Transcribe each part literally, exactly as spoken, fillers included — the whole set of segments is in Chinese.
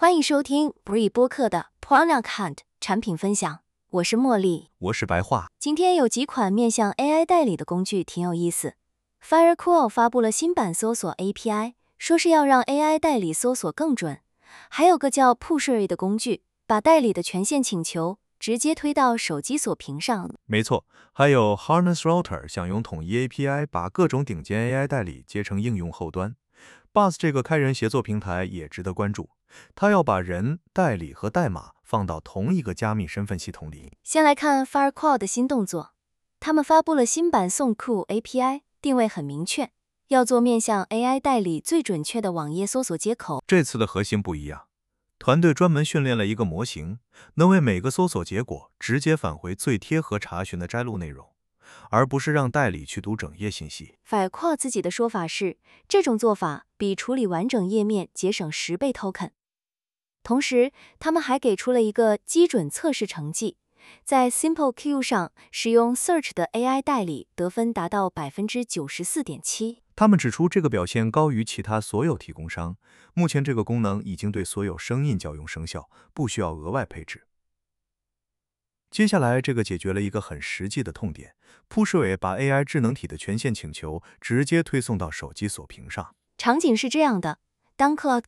欢迎收听 Bree 播客的 Product Hunt 产品分享，我是茉莉， 我是白话。 今天有几款面向 A I 代理的工具挺有意思。Firequal 发布了新版搜索 A P I， 说是要让 A I 代理搜索更准。还有个叫 Pushery 的工具，把代理的权限请求直接推到手机锁屏上。 没错，还有 Harness Router 想用统一 A P I 把各种顶尖 A I 代理接成应用后端。Buzz 这个开源协作平台也值得关注，它要把人、代理和代码放到同一个加密身份系统里。 先来看 Firequal 的新动作，他们发布了新版送库 A P I， 定位很明确，要做面向 A I 代理最准确的网页搜索接口。 这次的核心不一样，团队专门训练了一个模型，能为每个搜索结果直接返回最贴合查询的摘录内容，而不是让代理去读整页信息。 Firequal 自己的说法是，这种做法比处理完整页面节省十倍 token。同时，他们还给出了一个基准测试成绩，在 SimpleQ 上使用 Search 的 A I 代理得分达到 百分之九十四点七。 他们指出，这个表现高于其他所有提供商。目前这个功能已经对所有声印叫用生效，不需要额外配置。接下来，这个解决了一个很实际的痛点。Pushery把 A I 智能体的权限请求直接推送到手机锁屏上。 场景是这样的：当 Cloud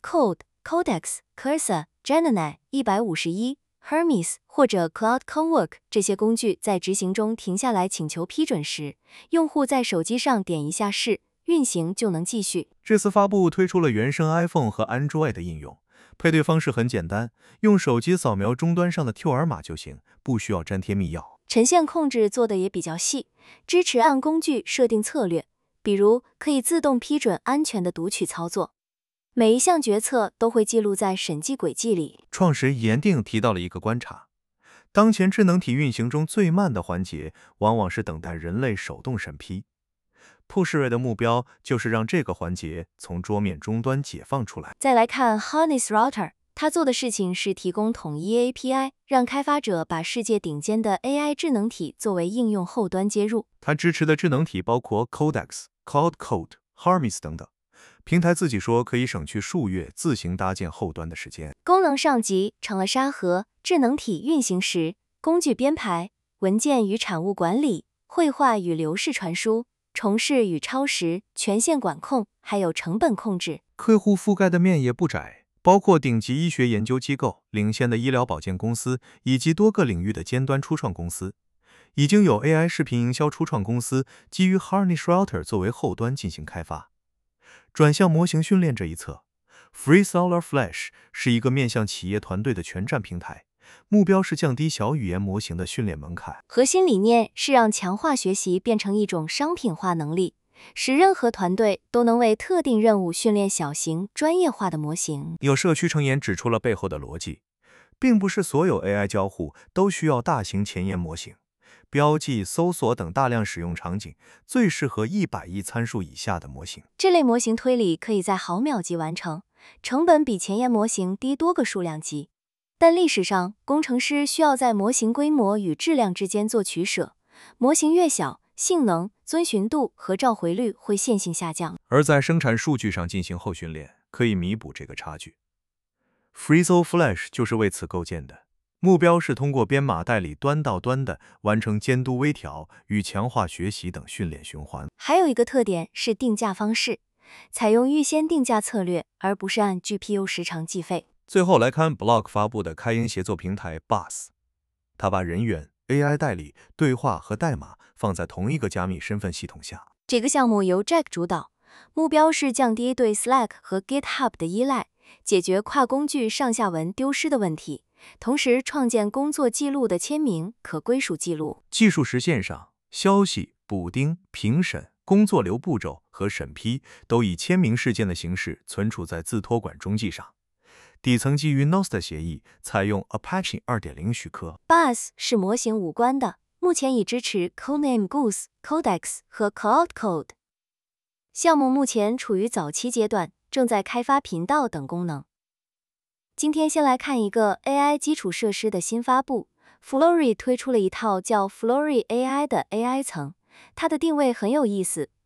Code、Codex、Cursor、Gemini 一百五十一、Hermes 或者 Cloud Cowork 这些工具在执行中停下来请求批准时，用户在手机上点一下是，运行就能继续。 这次发布推出了原生 iPhone 和 Android 的应用，配对方式很简单，用手机扫描终端上的 Q R 码就行，不需要粘贴密钥。 权限控制做的也比较细，支持按工具设定策略，比如可以自动批准安全的读取操作。每一项决策都会记录在审计轨迹里。 创始人严定提到了一个观察，当前智能体运行中最慢的环节，往往是等待人类手动审批。Pushery 的目标就是让这个环节从桌面终端解放出来。 再来看 Harness Router， 它做的事情是提供统一 A P I， 让开发者把世界顶尖的 A I 智能体作为应用后端接入。 它支持的智能体包括 Codex、Cloud Code、Hermes 等等。平台自己说可以省去数月自行搭建后端的时间。 功能上级成了沙盒，智能体运行时，工具编排、文件与产物管理、绘画与流式传输、重试与超时、权限管控，还有成本控制。 客户覆盖的面也不窄，包括顶级医学研究机构、领先的医疗保健公司以及多个领域的尖端初创公司。已经有 A I 视频营销初创公司基于 Harness Router 作为后端进行开发。转向模型训练这一侧 ，FreeSolar Flash 是一个面向企业团队的全站平台，目标是降低小语言模型的训练门槛。 核心理念是让强化学习变成一种商品化能力，使任何团队都能为特定任务训练小型、专业化的模型。 有社区成员指出了背后的逻辑，并不是所有 A I 交互都需要大型前沿模型。标记、搜索等大量使用场景最适合一百亿参数以下的模型。 这类模型推理可以在毫秒级完成，成本比前沿模型低多个数量级。但历史上，工程师需要在模型规模与质量之间做取舍，模型越小，性能、遵循度和召回率会线性下降。 而在生产数据上进行后训练，可以弥补这个差距。FreeSolar Flash 就是为此构建的。目标是通过编码代理端到端的完成监督微调与强化学习等训练循环。 还有一个特点是定价方式，采用预先定价策略，而不是按 G P U 时长计费。 最后来看 Block 发布的开源协作平台 Buzz， 它把人员、A I 代理、对话和代码放在同一个加密身份系统下。 这个项目由 Jack 主导，目标是降低对 Slack 和 GitHub 的依赖，解决跨工具上下文丢失的问题。同时创建工作记录的签名可归属记录。 技术实现上，消息、补丁、评审、工作流步骤和审批都以签名事件的形式存储在自托管中继上。底层基于 N O S 的协议，采用 Apache 二点零 许可。 Buzz 是模型五官的，目前已支持 Codename Goose、Codex 和 Cloud Code。项目目前处于早期阶段，正在开发频道等功能。今天先来看一个 A I 基础设施的新发布 ，Flurry 推出了一套叫 Flurry A I 的 A I 层，它的定位很有意思，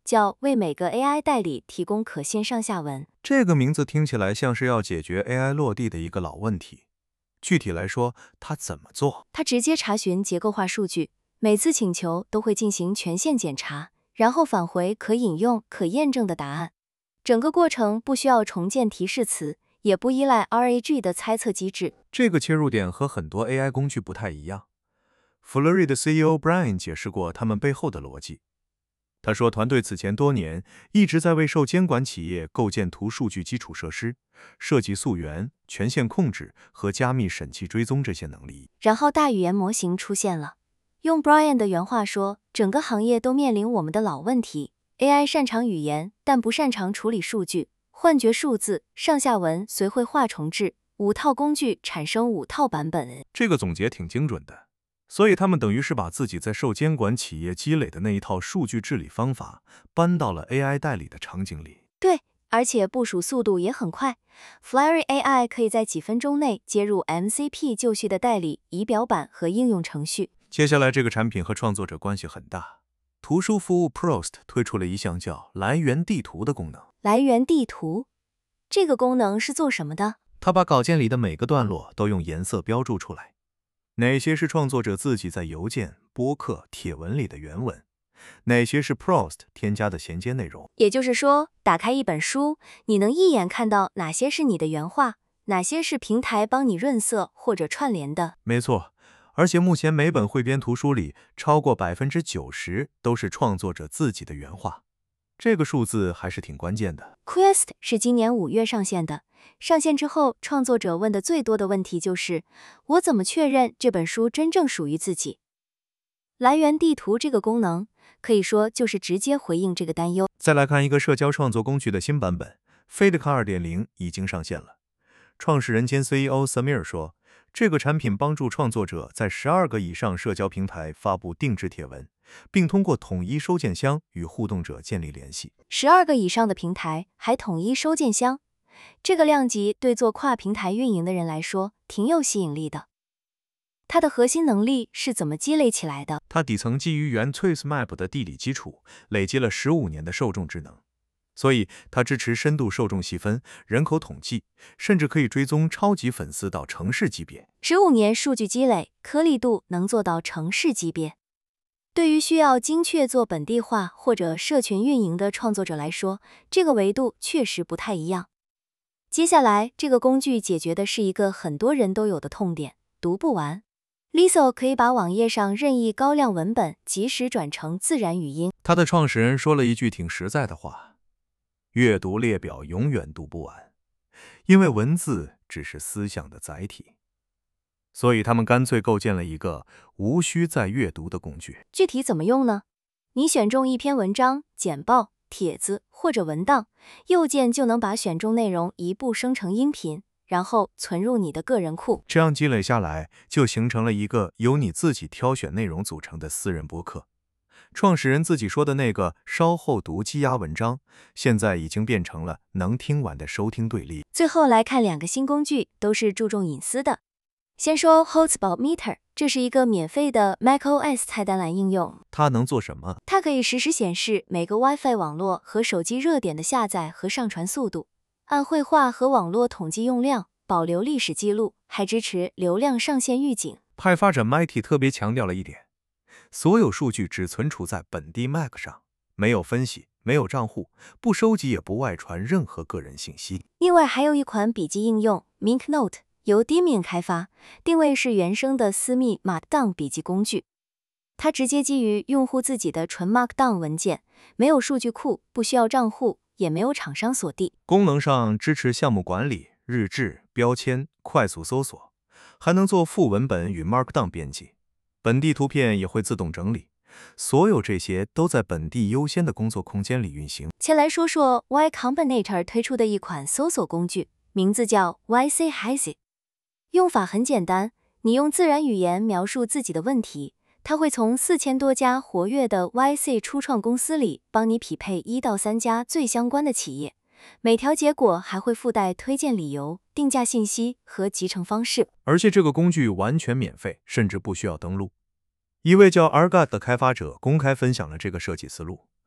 叫为每个 A I 代理提供可信上下文。 这个名字听起来像是要解决 A I 落地的一个老问题。具体来说，它怎么做？ 它直接查询结构化数据，每次请求都会进行全线检查，然后返回可引用、可验证的答案。整个过程不需要重建提示词，也不依赖 R A G 的猜测机制。 这个切入点和很多 A I 工具不太一样。Flurry 的 C E O Brian 解释过他们背后的逻辑。他说，团队此前多年一直在为受监管企业构建图数据基础设施，设计溯源、权限控制和加密审计追踪这些能力。 然后大语言模型出现了。用 Brian 的原话说，整个行业都面临我们的老问题。A I 擅长语言，但不擅长处理数据，幻觉数字、上下文随绘画重置，五套工具产生五套版本。 这个总结挺精准的。所以他们等于是把自己在受监管企业积累的那一套数据治理方法搬到了 A I 代理的场景里。 对，而且部署速度也很快。Flurry A I 可以在几分钟内接入 M C P 就绪的代理、仪表板和应用程序。 接下来这个产品和创作者关系很大。图书服务 Prost 推出了一项叫来源地图的功能。 来源地图这个功能是做什么的？ 它把稿件里的每个段落都用颜色标注出来。哪些是创作者自己在邮件、播客、帖文里的原文？哪些是 Prost 添加的衔接内容？ 也就是说，打开一本书，你能一眼看到哪些是你的原话，哪些是平台帮你润色或者串联的。 没错，而且目前每本汇编图书里，超过 百分之九十 都是创作者自己的原话。这个数字还是挺关键的。 Quest 是今年五月上线的。上线之后，创作者问的最多的问题就是：我怎么确认这本书真正属于自己？来源地图这个功能可以说就是直接回应这个担忧。 再来看一个社交创作工具的新版本 Fadeka 二点零 已经上线了。创始人兼 C E O Samir 说，这个产品帮助创作者在十二个以上社交平台发布定制帖文，并通过统一收件箱与互动者建立联系。 十二个以上的平台还统一收件箱，这个量级对做跨平台运营的人来说挺有吸引力的。它的核心能力是怎么积累起来的？ 它底层基于原 Tweetsmap 的地理基础，累积了十五年的受众智能，所以它支持深度受众细分、人口统计，甚至可以追踪超级粉丝到城市级别。 十五年数据积累，颗粒度能做到城市级别。对于需要精确做本地化或者社群运营的创作者来说，这个维度确实不太一样。接下来，这个工具解决的是一个很多人都有的痛点：读不完。Liso 可以把网页上任意高亮文本及时转成自然语音。 他的创始人说了一句挺实在的话：阅读列表永远读不完，因为文字只是思想的载体。所以他们干脆构建了一个无需再阅读的工具。 具体怎么用呢？你选中一篇文章、简报、帖子或者文档，右键就能把选中内容一步生成音频，然后存入你的个人库。 这样积累下来，就形成了一个由你自己挑选内容组成的私人播客。创始人自己说的那个稍后读积压文章，现在已经变成了能听完的收听队列。 最后来看两个新工具，都是注重隐私的。先说 Hotspot Meter， 这是一个免费的 macOS 菜单栏应用。 它能做什么？ 它可以实时显示每个 WiFi 网络和手机热点的下载和上传速度，按绘画和网络统计用量，保留历史记录，还支持流量上限预警。 派发者 Mighty 特别强调了一点，所有数据只存储在本地 Mac 上，没有分析，没有账户，不收集也不外传任何个人信息。 另外还有一款笔记应用 MinkNote， 由 Debian 开发，定位是原生的私密 Markdown 笔记工具。它直接基于用户自己的纯 Markdown 文件，没有数据库，不需要账户，也没有厂商锁定。 功能上支持项目管理、日志、标签、快速搜索，还能做副文本与 Markdown 编辑，本地图片也会自动整理。所有这些都在本地优先的工作空间里运行。 先来说说 Y Combinator 推出的一款搜索工具，名字叫 Y C Hazy。用法很简单，你用自然语言描述自己的问题，它会从四千多家活跃的 Y C 初创公司里帮你匹配一到三家最相关的企业。每条结果还会附带推荐理由、定价信息和集成方式。 而且这个工具完全免费，甚至不需要登录。一位叫 Argat 的开发者公开分享了这个设计思路。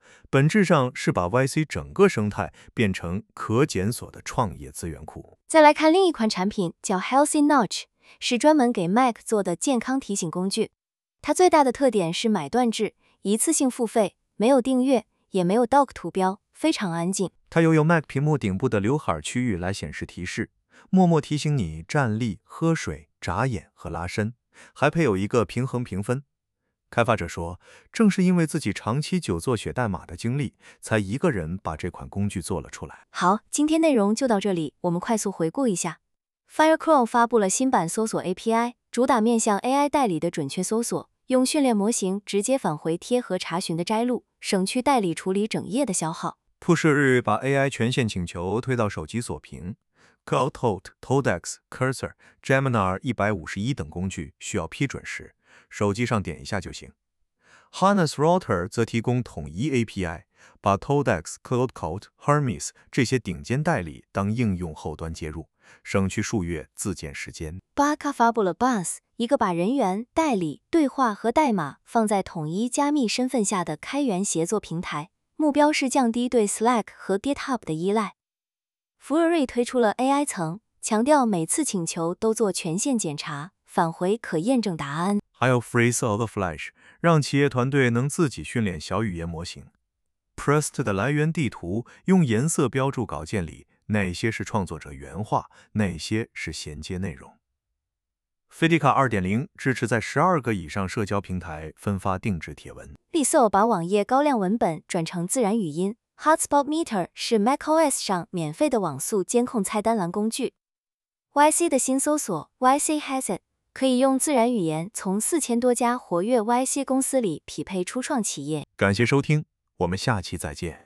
本质上是把 Y C 整个生态变成可检索的创业资源库。 再来看另一款产品，叫 Healthy Notch， 是专门给 Mac 做的健康提醒工具。它最大的特点是买断制，一次性付费，没有订阅，也没有 Dock 图标，非常安静。 它又用 Mac 屏幕顶部的刘海区域来显示提示，默默提醒你站立、喝水、眨眼和拉伸，还配有一个平衡评分。开发者说，正是因为自己长期久坐写代码的经历，才一个人把这款工具做了出来。 好，今天内容就到这里，我们快速回顾一下。Firecrawl 发布了新版搜索 A P I， 主打面向 A I 代理的准确搜索，用训练模型直接返回贴合查询的摘录，省去代理处理整页的消耗。 Push 日把 A I 权限请求推到手机锁屏。Cloud、Toad、Todex、Cursor、Gemini 一百五十一等工具需要批准时，手机上点一下就行。Harness Router 则提供统一 A P I， 把 Todex、CloudCode、Hermes 这些顶尖代理当应用后端接入，省去数月自建时间。 巴卡发布了 Buzz， 一个把人员、代理、对话和代码放在统一加密身份下的开源协作平台，目标是降低对 Slack 和 GitHub 的依赖。福尔瑞推出了 A I 层，强调每次请求都做权限检查，返回可验证答案。 还有 Freeze of the Flash， 让企业团队能自己训练小语言模型。Prest 的来源地图用颜色标注稿件里哪些是创作者原话，哪些是衔接内容。Fidica 二点零 支持在十二个以上社交平台分发定制帖文。 Liso 把网页高亮文本转成自然语音。Hotspot Meter 是 macOS 上免费的网速监控菜单栏工具。Y C 的新搜索 Y C Has It 可以用自然语言从四千多家活跃 Y C 公司里匹配初创企业。 感谢收听，我们下期再见。